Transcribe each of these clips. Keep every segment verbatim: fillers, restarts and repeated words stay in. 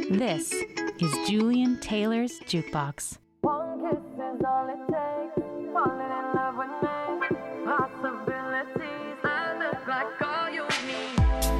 This is Julian Taylor's Jukebox. One kiss is all it takes. Falling in love with me. Possibilities. I look like all you need.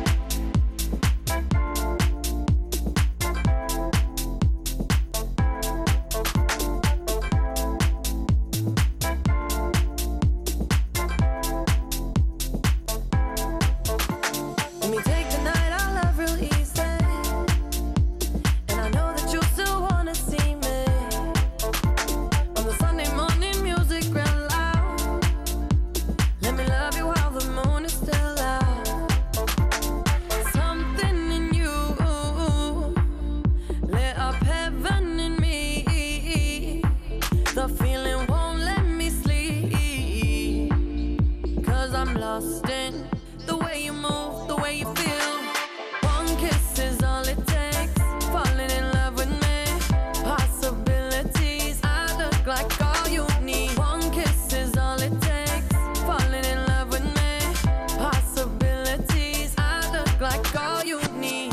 Let me take the night I love real easy. And I know that you still wanna see me. On the Sunday morning music real loud. Let me love you while the moon is still out. Something in you lit up heaven in me. The feeling won't let me sleep. Cause I'm lost in the way you move, the way you feel. One kiss is all it takes. Falling in love with me. Possibilities. I look like all you need. One kiss is all it takes. Falling in love with me. Possibilities. I look like all you need.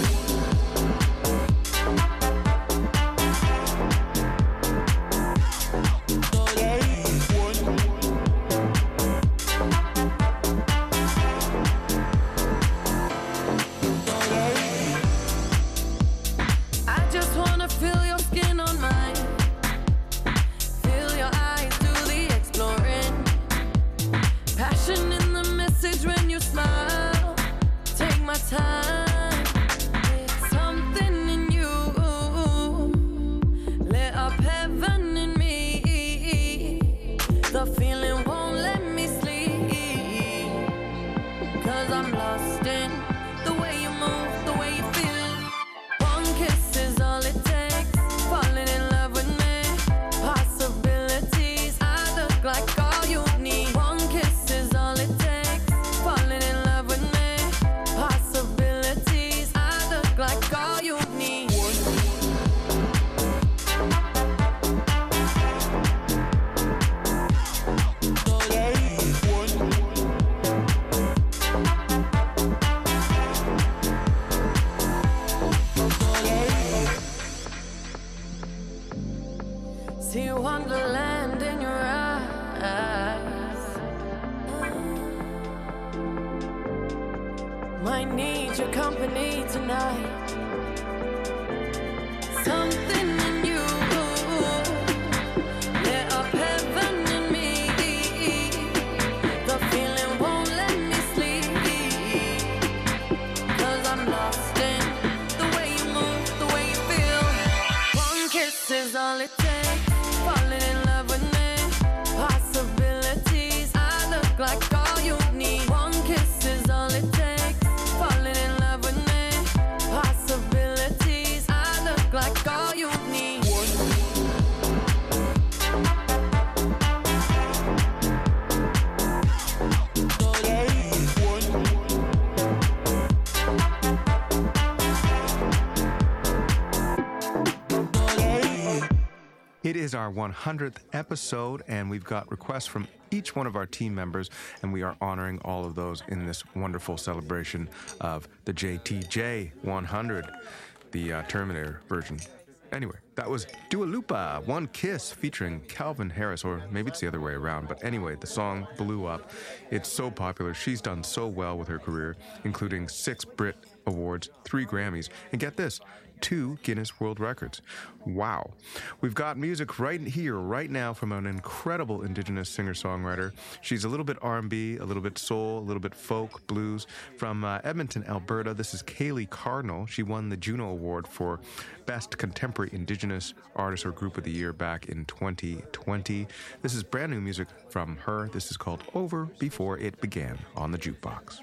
I just wanna feel your skin on mine. Feel your eyes do the exploring. Passion in the message when you smile. Take my time. Something in you lit up heaven in me. The feeling won't let me sleep. Cause I'm lost in the way you move, the way you feel. One kiss is all it takes. Falling in love with me. Possibilities. I look like all you need. One kiss is all it takes. Falling in love with me. Possibilities. I look like all you need. See wonderland in your eyes. Might need your company tonight. Something in you lit up heaven in me. The feeling won't let me sleep. Cause I'm lost in the way you move, the way you feel. One kiss is all it takes. Falling in love with me. Possibilities. I look like all you need. One kiss is all it takes. Falling in love with me. Possibilities. I look like all you need. It is our one hundredth episode, and we've got requests from each one of our team members, and we are honoring all of those in this wonderful celebration of the J T J one hundred, the uh, Terminator version. Anyway, that was Dua Lipa, One Kiss, featuring Calvin Harris, or maybe it's the other way around. But anyway, the song blew up. It's so popular. She's done so well with her career, including six Brit Awards, three Grammys, and get this, two Guinness World Records. Wow. We've got music right here, right now, from an incredible Indigenous singer-songwriter. She's a little bit R and B, a little bit soul, a little bit folk, blues. From uh, Edmonton, Alberta, this is Kaylee Cardinal. She won the Juno Award for Best Contemporary Indigenous Artist or Group of the Year back in twenty twenty. This is brand new music from her. This is called Over Before It Began on the Jukebox.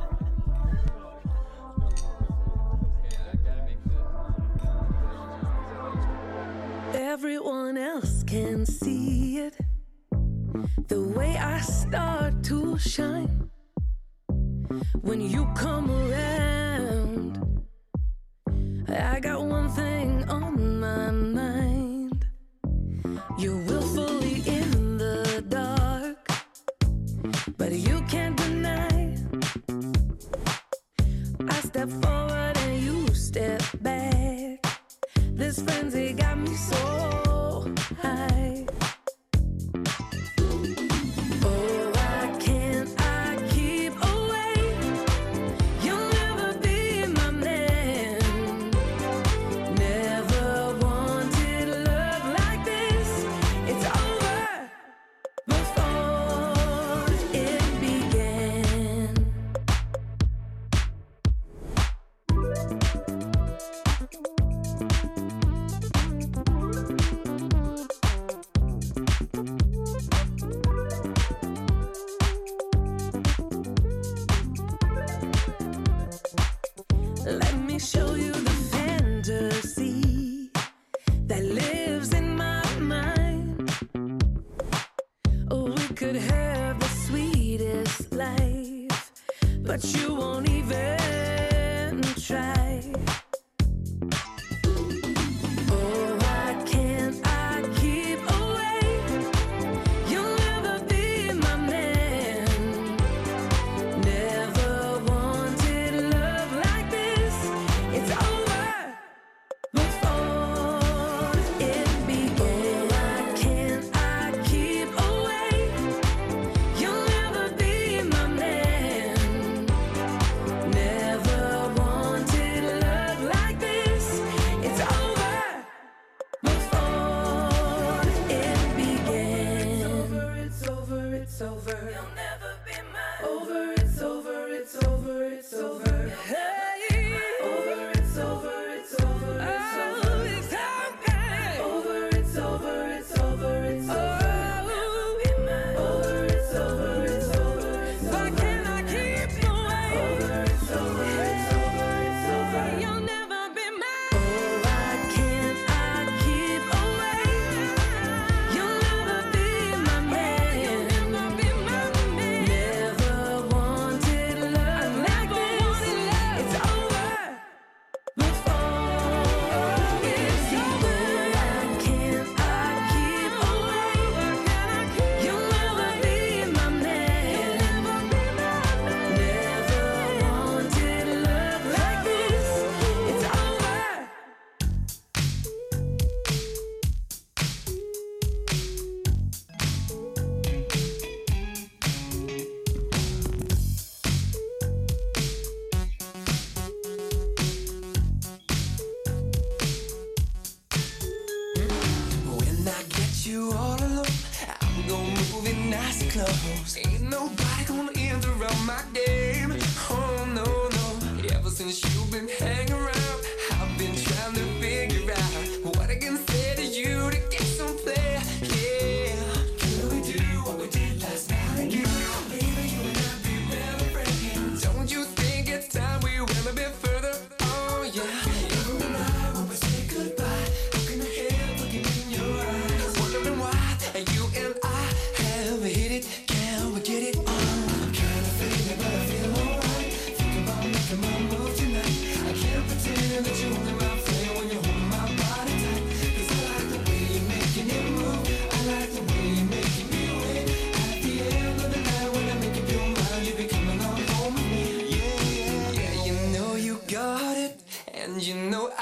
Everyone else can see it. The way I start to shine when you come around. I got one thing on my mind. You're willfully in the dark, but you can't deny. I step forward and you step back.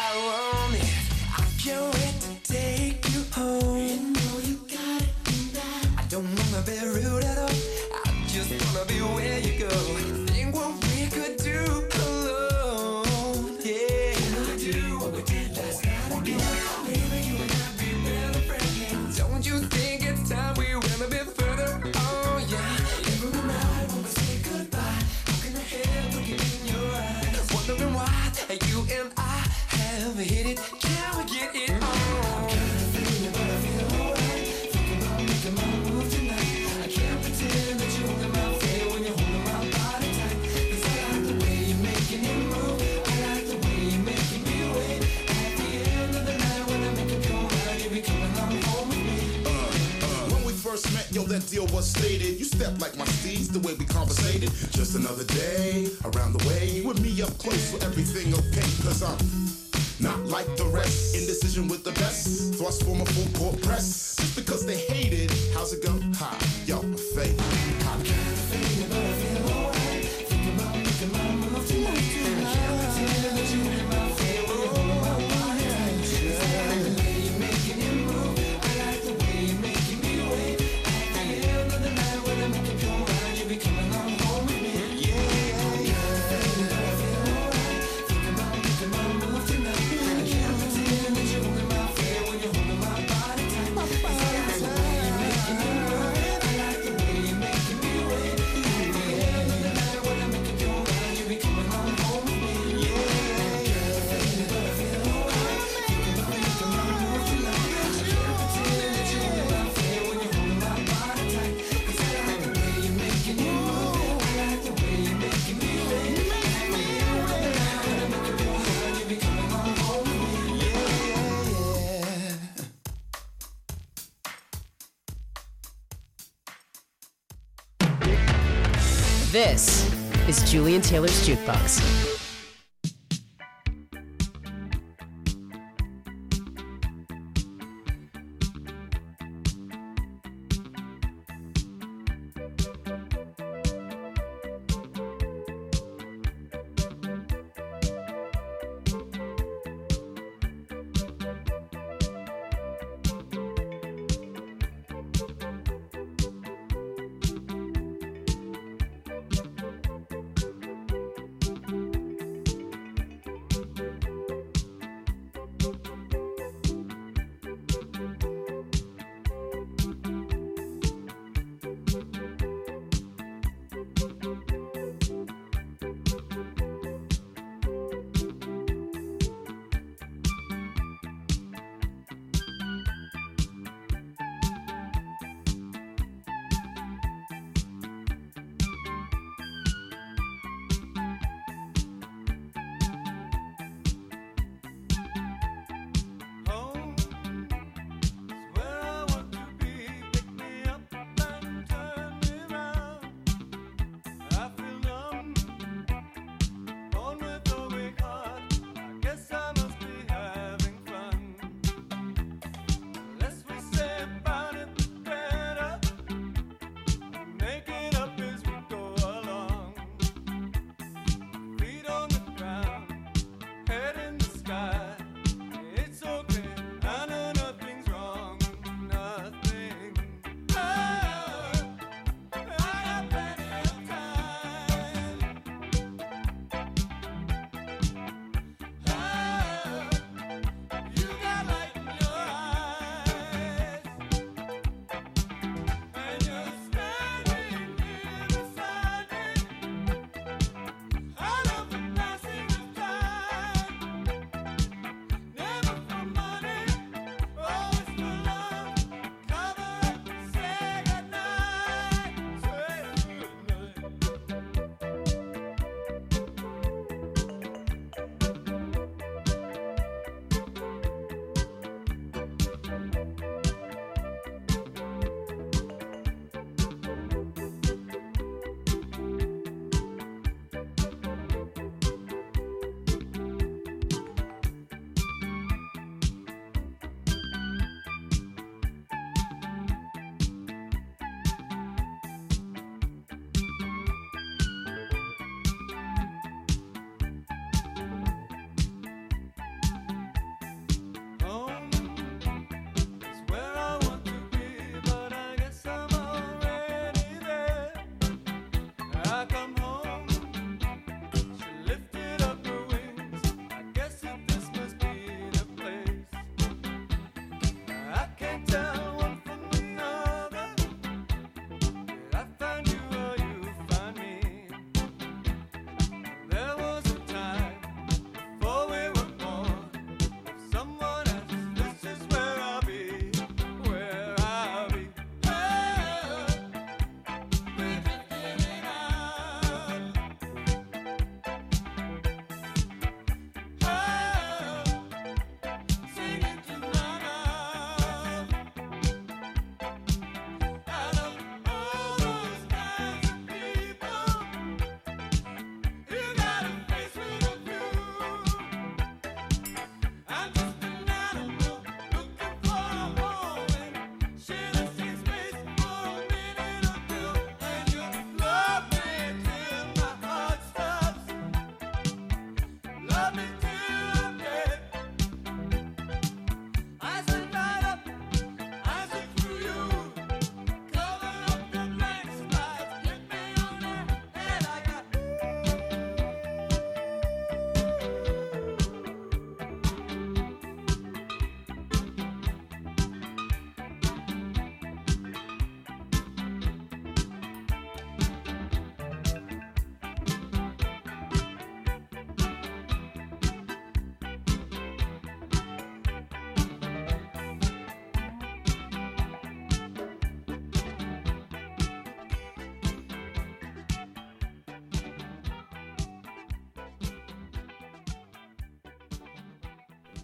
I want it. I can't wait to take you home. You know you got it tonight. I don't wanna be rude at all. I just wanna be where you go. Think what we could do alone. Yeah, I do what we did last night again. Maybe you and I be better friends. Don't you think it's time we went a bit further? Oh yeah. Every night when we say goodbye, how can I help looking in your eyes? Wondering why you and I have hit it. Can we get it on? I'm kinda feeling but I feel alright. Thinking about making my move tonight. I can't pretend that you're in my face when you're holding my body tight. 'Cause I like the way you're making it move. I like the way you're making me wait. At the end of the night when I make up your mind, you'll be coming on home with me. Uh, uh, when we first met, yo, that deal was stated. You stepped like my steeds, the way we conversated. Just another day, around the way. You and me up close for everything okay. 'Cause I'm not like the rest. Indecision with the best. Thrust for my full court press. Just because they hate it. How's it go? Hi, yo, I'm faded. I'm kinda faded, but I feel alright. Thinking about making my move tonight. I can't pretend that you in my face when you're holding my body tight. 'Cause I like the way you're making it move. I like the way you're making me wait. At the end of the night when I make up your mind, you'll be coming on home with me. Yeah, yeah, yeah. I'm kinda faded, but I feel alright. Thinking about making my move tonight. I can't pretend that you're in my face when you're holding my body tight. 'Cause I like the way you're making it move. I like the way you're making me wait. At the end of the night when I make up your mind, you'll be coming on home with me. Yeah, I'm kinda faded, but I feel alright. Thinking about making my move tonight. I can't pretend that you're in my face when you're holding my body tight. 'Cause I like the way you're making it move. I like the way you're making me wait. At the end of the night when I make up your mind, you'll be coming on home with me. Yeah, yeah, yeah. This is Julian Taylor's Jukebox.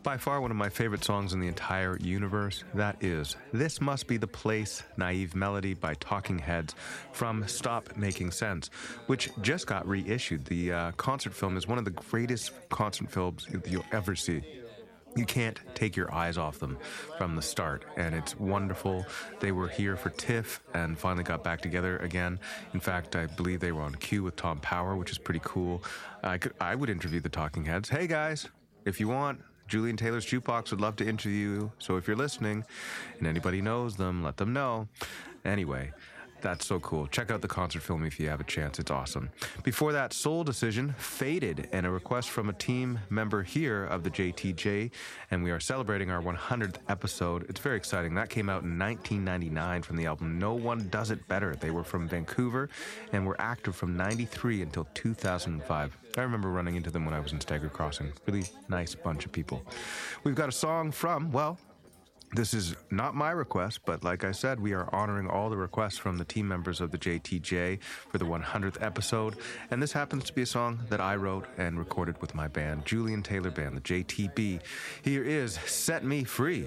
By far one of my favorite songs in the entire universe. That is This Must Be the Place, Naive Melody by Talking Heads from Stop Making Sense, which just got reissued. The uh, concert film is one of the greatest concert films you'll ever see. You can't take your eyes off them from the start, and it's wonderful. They were here for TIFF and finally got back together again. In fact, I believe they were on cue with Tom Power, which is pretty cool. I could, I would interview the Talking Heads. Hey guys, if you want, Julian Taylor's Jukebox would love to interview you. So if you're listening and anybody knows them, let them know. Anyway, that's so cool. Check out the concert film if you have a chance. It's awesome. Before that, Soul Decision, Faded, and a request from a team member here of the J T J, and we are celebrating our one hundredth episode. It's very exciting. That came out in nineteen ninety-nine from the album No One Does It Better. They were from Vancouver and were active from ninety-three until two thousand five. I remember running into them when I was in Stagger Crossing. Really nice bunch of people. We've got a song from, well, this is not my request, but like I said, we are honoring all the requests from the team members of the J T J for the one hundredth episode. And this happens to be a song that I wrote and recorded with my band, Julian Taylor Band, the J T B. Here is Set Me Free.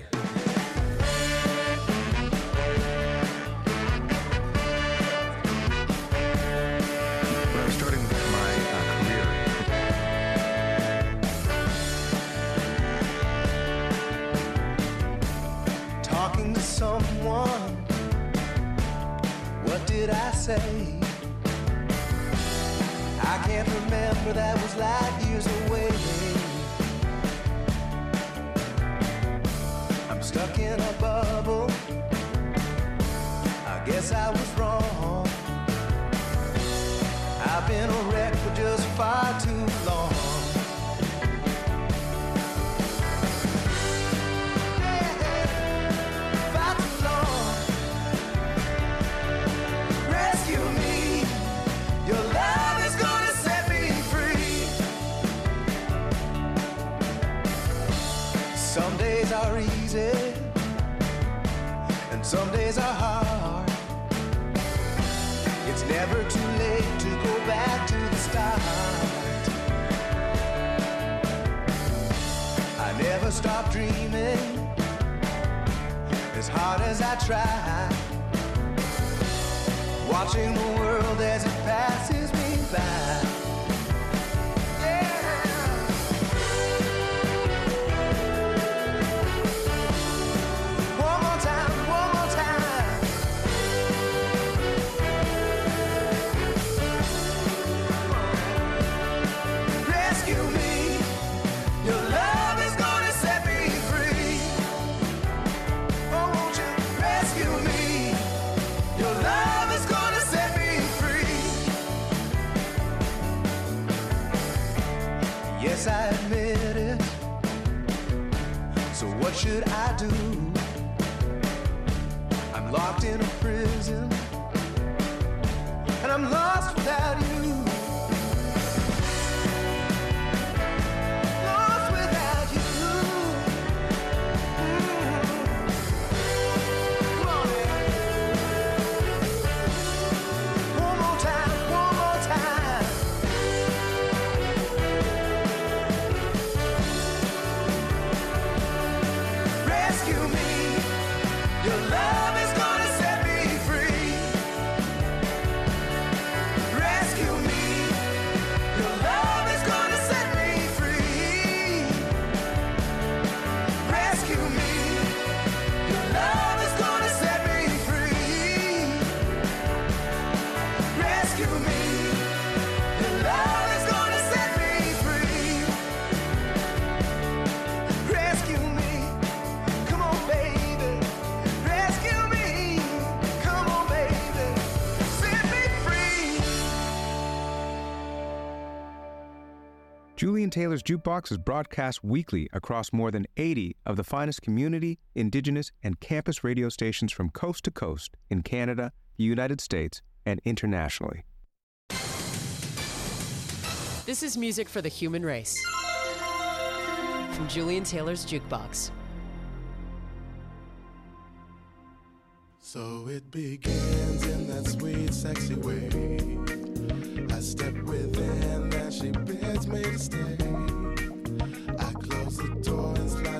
When I was starting my uh, career, talking to someone, what did I say? I can't remember, that was light years away. I'm stuck in a bubble, I guess I was wrong. I've been a wreck for just far too long. Some days are easy, and some days are hard. It's never too late to go back to the start. I never stop dreaming, as hard as I try, watching the world as it passes me by. Yes, I admit it. So what should I do? I'm locked in a prison, and I'm lost without you. Lost without you. Mm-hmm. Come on, man. One more time, one more time. Rescue me. Your love is gonna set me free. Rescue me. Your love is gonna set me free. Rescue me. Your love is gonna set me free. Rescue me. Your love is gonna set me free. Rescue me. Come on, baby. Rescue me. Come on, baby. Set me free. Julian Taylor's Jukebox is broadcast weekly across more than eighty of the finest community, indigenous, and campus radio stations from coast to coast in Canada, the United States, and internationally. This is music for the human race. From Julian Taylor's Jukebox. So it begins in that sweet, sexy way. I step within and she bids me to stay. I close the door and slide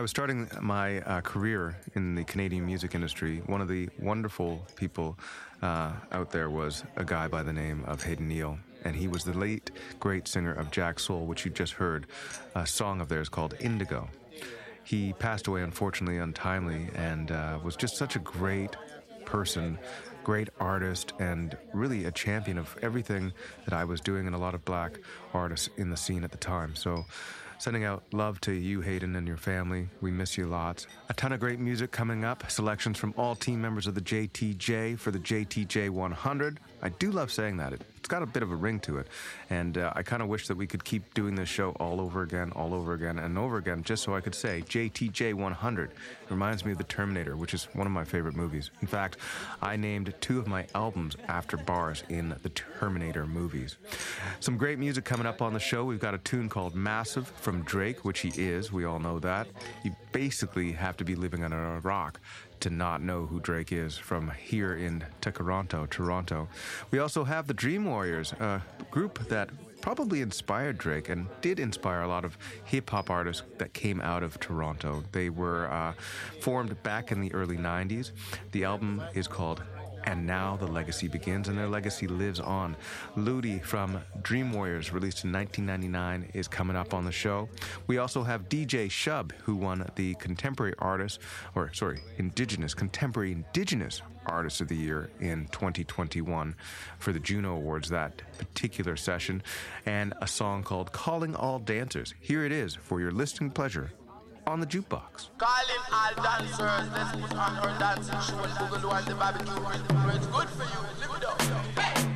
was starting my uh, career in the Canadian music industry, one of the wonderful people uh, out there was a guy by the name of Hayden Neal. And he was the late, great singer of Jack Soul, which you just heard, a song of theirs called Indigo. He passed away, unfortunately, untimely, and uh, was just such a great person, great artist, and really a champion of everything that I was doing and a lot of black artists in the scene at the time. So sending out love to you, Hayden, and your family. We miss you lots. A ton of great music coming up. Selections from all team members of the J T J for the J T J one hundred. I do love saying that. It's got a bit of a ring to it. And uh, I kind of wish that we could keep doing this show all over again, all over again, and over again, just so I could say J T J one hundred. It reminds me of The Terminator, which is one of my favorite movies. In fact, I named two of my albums after bars in the Terminator movies. Some great music coming up on the show. We've got a tune called Massive from Drake, which he is. We all know that. You basically have to be living under a rock to not know who Drake is from here in Toronto, Toronto. We also have the Dream Warriors, a group that probably inspired Drake and did inspire a lot of hip-hop artists that came out of Toronto. They were uh, formed back in the early nineties. The album is called And Now the Legacy Begins, and their legacy lives on. Ludi from Dream Warriors, released in nineteen ninety-nine, is coming up on the show. We also have D J Shub, who won the Contemporary Artist, or sorry, Indigenous, Contemporary Indigenous Artist of the Year in twenty twenty-one for the Juno Awards, that particular session, and a song called Calling All Dancers. Here it is for your listening pleasure on the Jukebox. Calling all dancers, let's put on our dancing show and Boogaloo and the barbecue rhythm. It's good for you, live it up. Hey.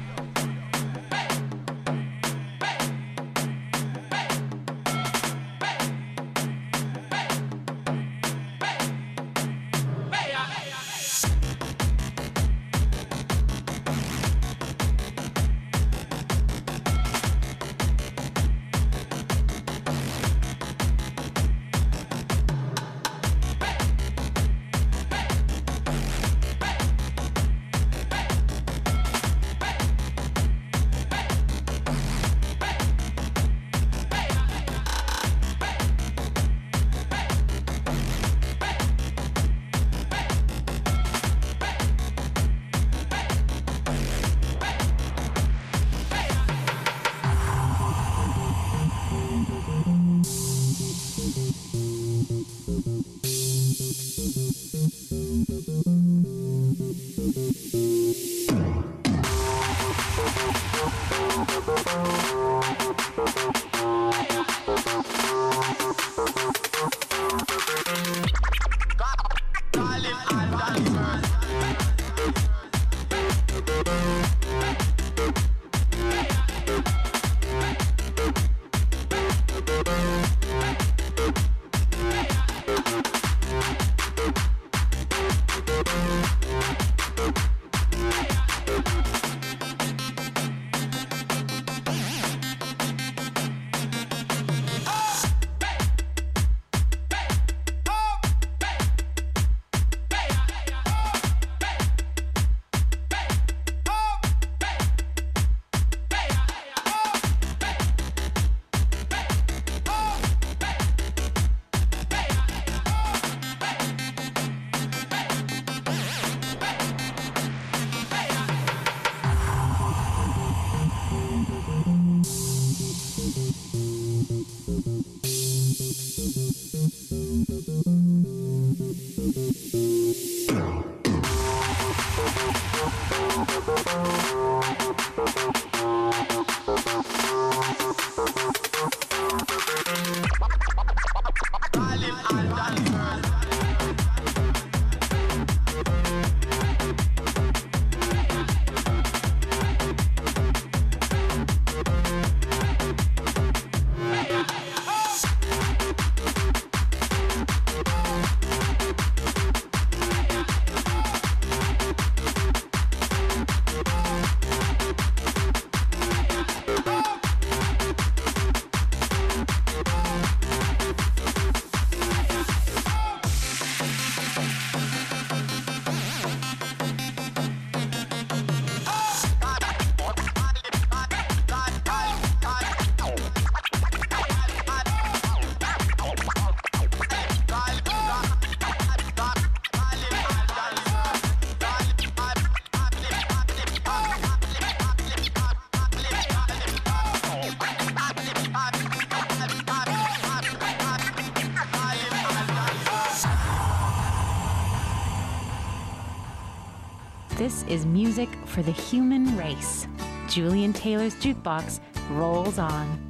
This is music for the human race. Julian Taylor's Jukebox rolls on.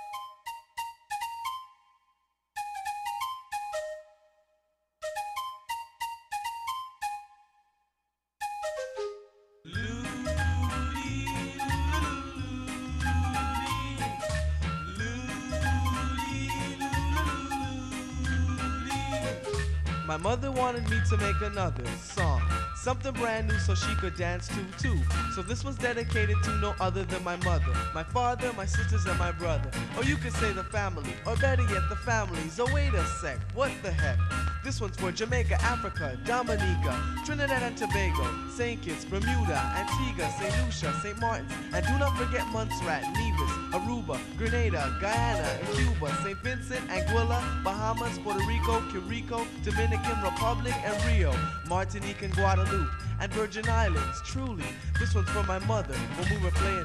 My mother wanted me to make another song, something brand new so she could dance to too. So this one's dedicated to no other than my mother, my father, my sisters, and my brother. Or you could say the family, or better yet the families. Oh wait a sec, what the heck? This one's for Jamaica, Africa, Dominica, Trinidad and Tobago, Saint Kitts, Bermuda, Antigua, Saint Lucia, Saint Martin's, and do not forget Montserrat, Nevis, Aruba, Grenada, Guyana, and Cuba, Saint Vincent, Anguilla, Bahamas, Puerto Rico, Curico, Dominican Republic, and Rio, Martinique and Guadeloupe, and Virgin Islands. Truly, this one's for my mother when we were playing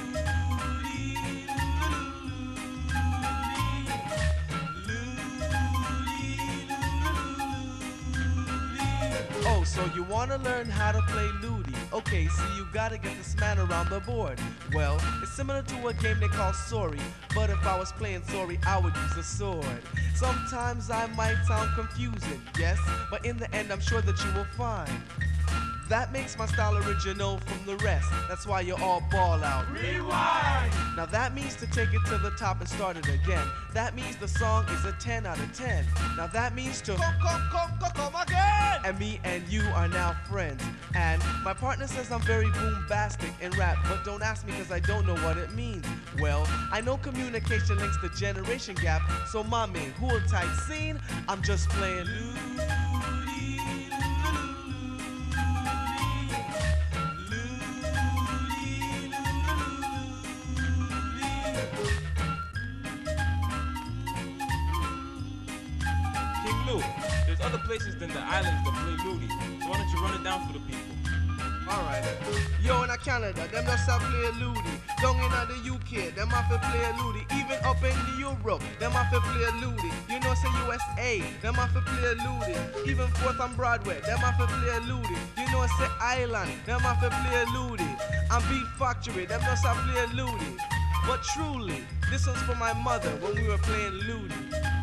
Oh, so you wanna learn how to play Ludi? Okay, see, you gotta get this man around the board. Well, it's similar to a game they call Sorry, but if I was playing Sorry, I would use a sword. Sometimes I might sound confusing, yes, but in the end, I'm sure that you will find that makes my style original from the rest. That's why you all ball out. Rewind! Now that means to take it to the top and start it again. That means the song is a ten out of ten. Now that means to come, come, come, come, come again! And me and you are now friends. And my partner says I'm very boombastic in rap, but don't ask me cause I don't know what it means. Well, I know communication links the generation gap, so mommy, who'll type scene? I'm just playing There's other places than the islands that play Ludi, so why don't you run it down for the people? Alright. Yo, in Canada, them just a play Ludi. Down in the U K, them have to play Ludi. Even up in the Europe, them have to play Ludi. You know, say U S A, them have to play Ludi. Even Fourth on Broadway, them have to play Ludi. You know, say Ireland, them have to play Ludi. And Beat Factory, them just a play Ludi. But truly, this one's for my mother when we were playing Ludi.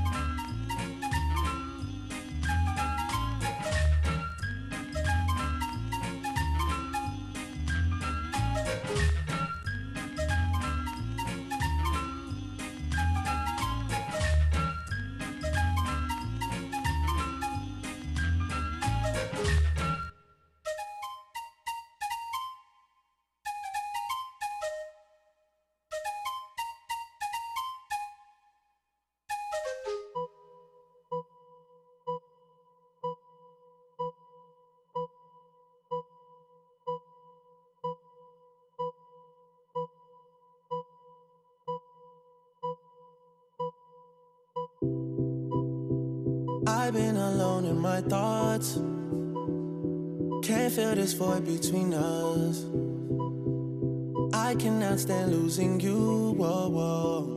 I've been alone in my thoughts. Can't feel this void between us. I cannot stand losing you. Whoa, whoa.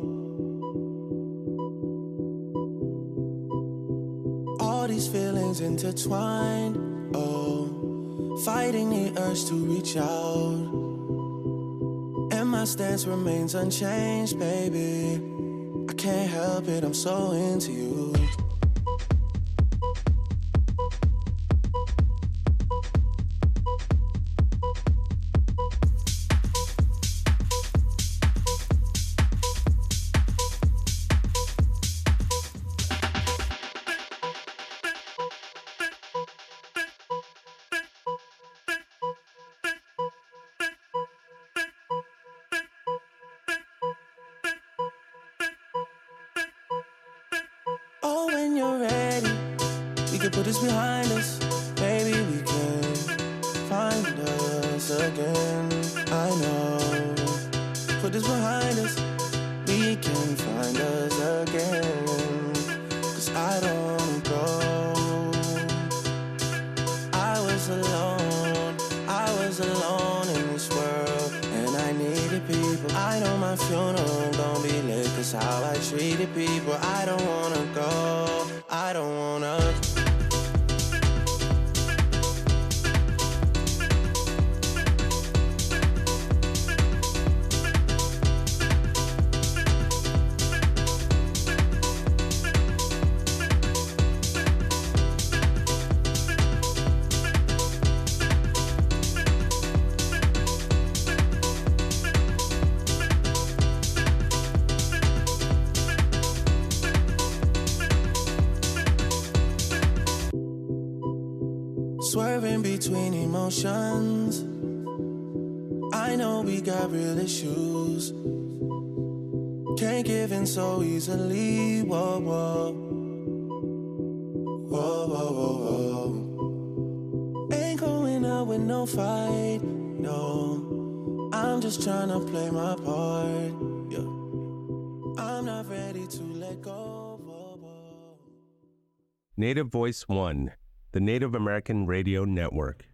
All these feelings intertwined. Oh, fighting the urge to reach out. And my stance remains unchanged, baby. I can't help it, I'm so into you. Oh, when you're ready, we can put this behind us. Maybe we can find us again. I know, put this behind us. We can find us again. Cause I don't go. I was alone, I was alone in this world, and I needed people. I know my funeral gon' be lit, cause how I treated people. I don't wanna go, I don't wanna. between emotions. I know we got real issues. Can't give in so easily. Whoa, whoa. Whoa, whoa, whoa, whoa. Ain't going out with no fight, no. I'm just trying to play my part, yeah. I'm not ready to let go. Whoa, whoa. Native Voice One, the Native American Radio Network.